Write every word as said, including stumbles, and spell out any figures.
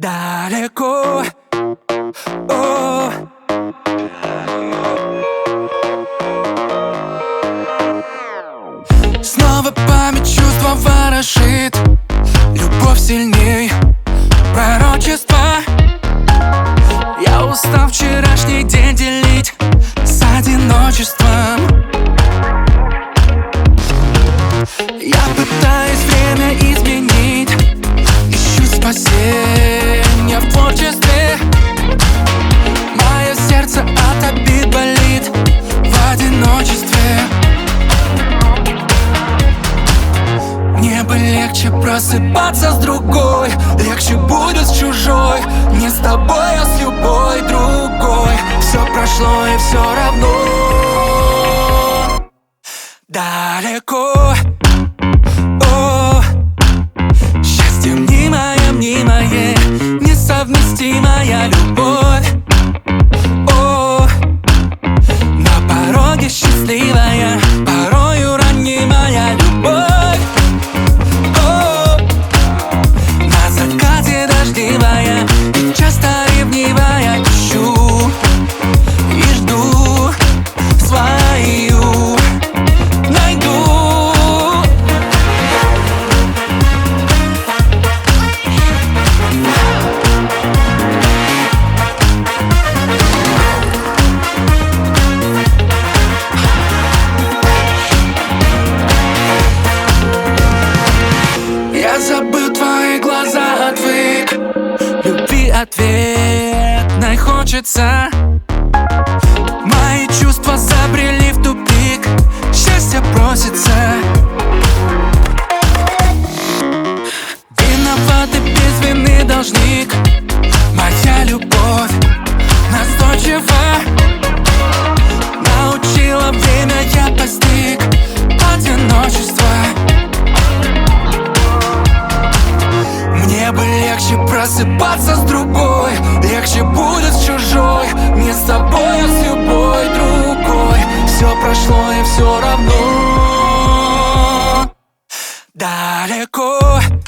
далеко. О. Снова память чувства ворошит, любовь сильней пророчества. Я устал вчерашний день делить с одиночеством. Я пытаюсь время изменить, ищу спасения в творчестве. Мое сердце от обид болит в одиночестве. Мне бы легче просыпаться с другой, легче будет с чужой, не с тобой, а с любой другой. Все прошло и все равно далеко. О, счастье мнимое, мнимое, несовместимая любовь. О, на пороге счастливая, порою ранимая любовь. О, на закате дождливая и часто ревнивая, ищу и жду свою найду. Я забыл твои глаза, отвык, любви ответной хочется. Мои чувства забрели в тупик, счастье просится. Виноват и без вины должник, моя любовь настойчива. Научила время, я постиг одиночество. Мне бы легче просыпаться с другой, легче будет с чужой, не с тобой, а с любой другой. Все прошло и все равно далеко.